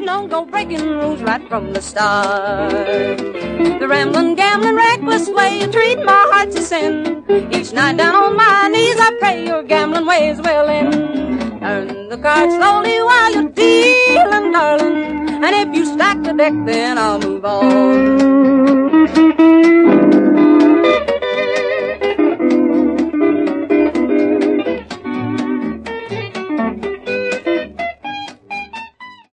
don't go breaking rules right from the start. The rambling, gambling, reckless way you treat my heart's a sin. Each night down on my knees I pray your gambling ways will end. Turn the cards slowly while you're dealing, darling, and if you stack the deck then I'll move on.